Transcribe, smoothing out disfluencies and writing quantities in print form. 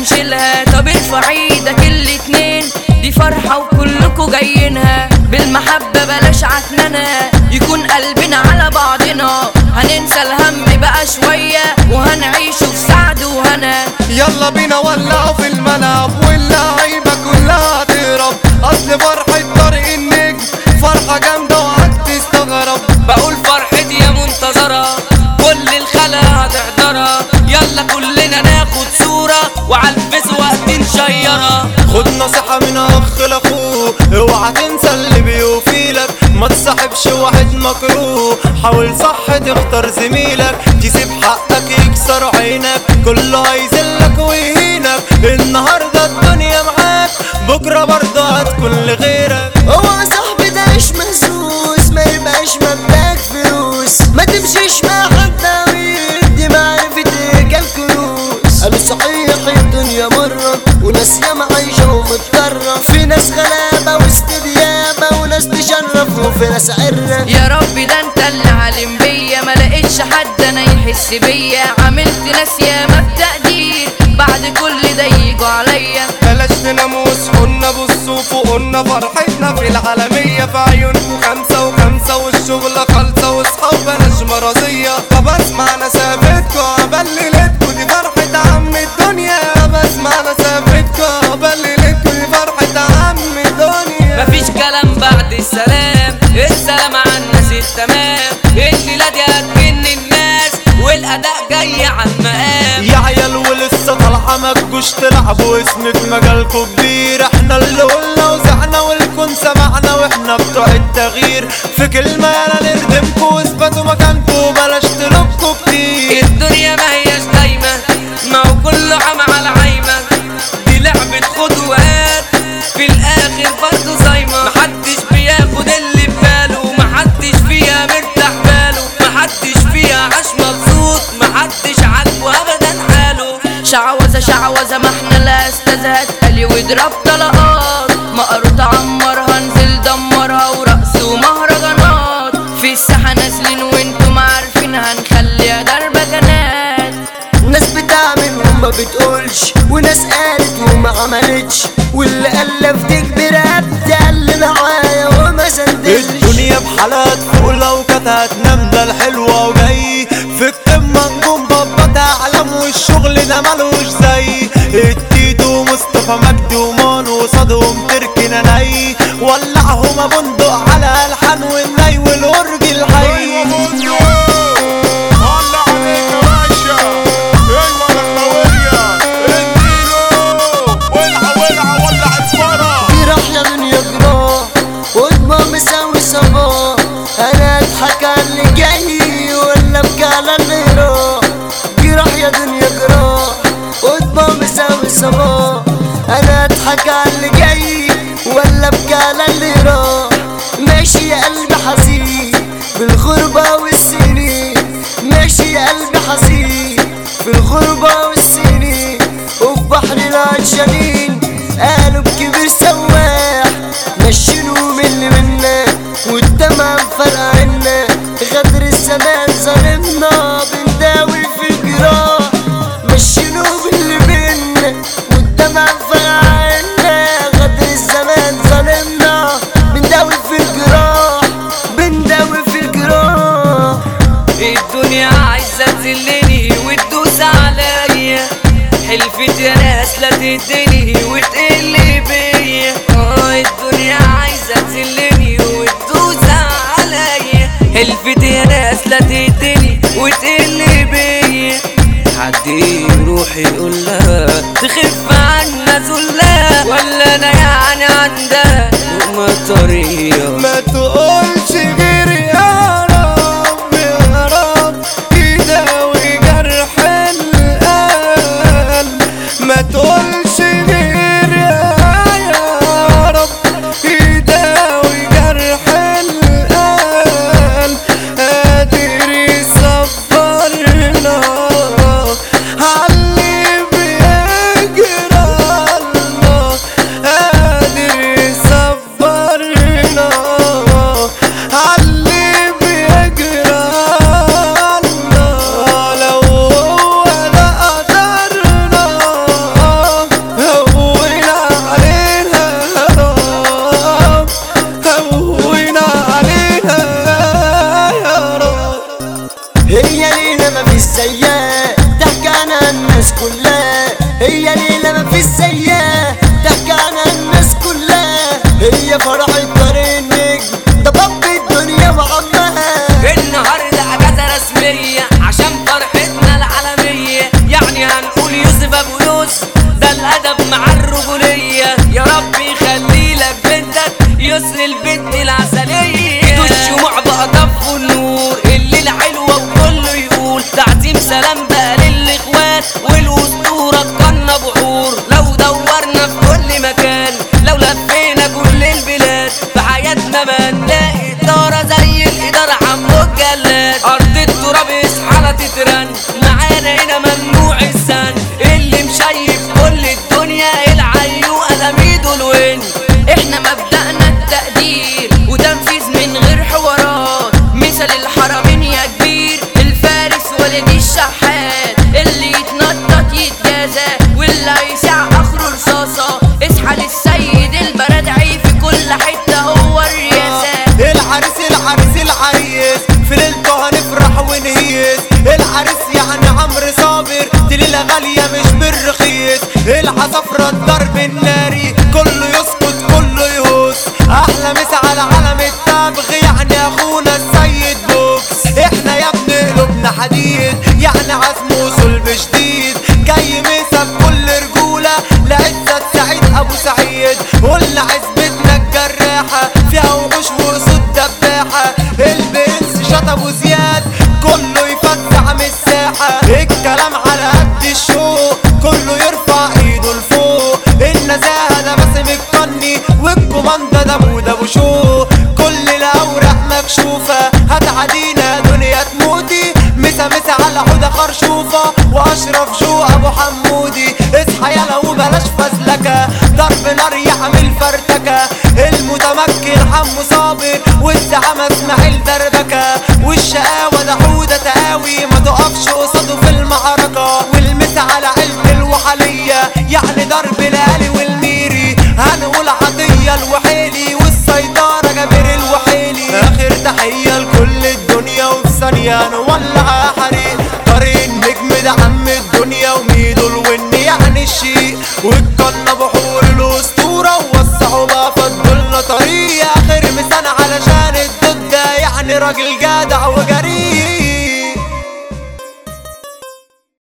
ونشيلها. طب ارفع ايدك الاتنين، دي فرحة وكلكوا جايينها. بالمحبة بلاش عكننة، يكون قلبنا على بعضنا. هننسى الهم بقى شوية وهنعيشه في سعد وهنا. يلا بينا ولعوا في الملعب واللعيبة كلها تهرب. اصل فرحة طارق النجم فرحة جامدة وهتستغرب. بقول فرحتي يا منتظرة كل الخلا هتحضرها. يلا كلنا ناخد صورة وعالفيس وقت نشيرها. خد نصيحة من اخ لاخوه، اوعى تنسى اللي بيوفيلك. ما تصاحبش واحد مكروه، حاول صح تختار زميلك. تسيب حقك يكسر عينك، كله هيذلك ويهينك. النهاردة الدنيا معاك، بكرة برضه هتكون لغيرك. اوعى صاحبي ده مش مهزوز، ما يبقاش مبدأك فلوس. ما تمشيش مع حد عويل، دي معرفة رجال كنوز. قالوا صحيح الدنيا مرة وناس ياما عايشة ومضطرة. في ناس غلابة واستديابة وناس تشرف وفي ناس عرة. يا ربي ده انت اللي عالم بيا، ما لقيتش حد انا يحس بيا. عملت ناس ياما بتقدير، بعد كل ده يجوا عليا. بلاش تنام وصحونا بصوا فوقنا، فرحتنا في العالمية. في عيونكوا 5 و5 والشغل خالصة واصحى وبلاش مرضية. طب اسمع نسافتكوا عبال ليلتكوا، دي فرحة عم الدنيا. بسمع نسافتكوا عبال ليلتكوا، دي فرحة عم الدنيا. مفيش كلام بعد السلام، السلام على الناس التمام. الليلة دي هتجن الناس والأداء جاي على المقام. يا عيال ولسه طالعة متجوش تلعبوا، اسم في مجالكوا كبير. احنا اللي قلنا وزعنا والكون سمعنا، واحنا بتوع التغيير. في كلمة يالا نردمكوا واثبتوا مكانكوا، بلاش تلوكوا كتير. الدنيا ما هياش دايمة، ما هو كله عم على عايمة. دي لعبة خد وهات، في الآخر برضه صايمة. محدش بياخد اللي بباله، محدش فيها مرتاح باله. محدش فيها عاش مبسوط، محدش عاجبه أبدا حاله. شعوذة شعوذة ما احنا لا استاذة، هتقلي واضرب طلقات. مقروطة عمرها انزل دمرها، ورقص ومهرجانات. في الساحة نازلين وانتم عارفين هنخليها ضربة جنات. ناس بتعمل وما بتقولش، وناس قالت وما عملتش. واللي ألف تكبر قال معايا وما سندلش. الدنيا بحالات فوق لو كانت هتنام، ده الحلوة وجاي. في القمة نجوم بابا اعلام، والشغل ده ملوش زي. التيتو مصطفى مجدي ومانو وصادهم تركنا ناي. ولعهما بندق على الحان والناي والورج الحي. مساوي صباح، انا اضحك على اللي جاي ولا ابكي على اللي راح. جراح يا دنيا جراح، قطبة مساوي صباح. انا اضحك على اللي جاي ولا ابكي على اللي راح. ماشي يا قلبي حزين بالغربة والسنين، ماشي يا قلبي حزين بالغربة والسنين. وفي بحر العطشانين قالوا بكبير سواح. مشينوا من اللي منا والدمع مفرقع عنا. غدر الزمان ظالمنا بنداوي في الجراح. مشينوا باللي منا والدمع مفرقع عنا. غدر الزمان ظالمنا بنداوي في الجراح، بنداوي في الجراح. الدنيا عايزة تذلني وتدوس عليا. حلفت يا ناس لا تدني وتقل بيا. الدنيا عايزة تذلني وتدوس عليا. حلفت يا ناس لا تدني وتقل بيا. حد يروح يقول لها تخف عنا ذلها، ولا انا يعني عندها لقمة طرية. ما تقولش غير يا رب يا رب يداوي جرح القلب. ما تقولش غير يا رب يداوي جرح القلب. قادر يصبرنا عاللي بيجرى الله. قادر يصبرنا هي ليلة مفيش زيها تحكي عنها الناس كلها، هي فرح الطريق النجم ده باب الدنيا وعمها. النهارده اجازة رسمية عشان فرحتنا العالمية، يعني هنقول يوسف ابو يوسف ده الادب مع الرجولية. يا رب يخلي لك بنتك يسر البنت العسلية. ايدوا الشموع بقى طفوا النور، الليلة حلوة وكله يقول تعظيم سلام بقى للاخوات والاسطورة اتقنا بحور. لو دورنا في كل مكان، لو لفينا كل البلاد، في حياتنا ما نلاقي إدارة زي الإدارة عمو الجلاد. أرض التراب اصحى تترن، معانا هنا ممنوع الزن، اللي مشيف كل الدنيا العيو ألاميده الوين. احنا مبدأنا التقدير وتنفيذ من غير حوارات، مثل الحرمين يا كبير الفارس ولد الشحات، اللي يتنطط يتجازى واللي هيسع اخره رصاصة. اصحى للسيد البرادعي في كل حتة هو الرياسة. العريس في ليلته هنفرح ونهيس، العريس يعني عمرو صابر دي ليلة غالية مش بالرخيص. العصافرة الضرب الناري كله يسكت كله يهوس، احلى مسا على علم التبغ يعني اخونا السيد بوكس. احنا يا ابن قلوبنا حديد يعني عزم وصلب شديد، جاي مسا بكل رجولة لعزت سعيد ابو سعيد. قلنا عزبتنا الجراحة فيها وحوش واسود دباحة، البنس شطب وزياد كله يفتح من الساحة. الكلام على قد الشوق كله يرفع ايده لفوق، النزاهة ده باسم القني والكوماندا ده بود ابو شو. كل الاوراق مكشوفة هتعدينا دنيا تموتي، مسا مسا على حودة خرشوفة واشرف جو ابو حمودي. اصحى يلا وبلاش فزلكة، ضرب نار يعمل فرتكة، المتمكن حمو صابر والزعامة اسماعيل دربكة، والشقاوة ده حودة تقاوي ما تقفش قصاده في المعركة. والمسا على عيلة الوحلية يعني ضرب الالي والميري، هنقول عطية الوحيلي والسيطرة جابر الوحيلي. اخر تحية لكل الدنيا وفي ثانية نولع حريق، طريق النجم ده عم الدنيا وميدو الون يعني الشيء، والقنا بحور الاسطورة ووسعوا بقى فضلنا طريق. اخر مثال علشان الضد يعني راجل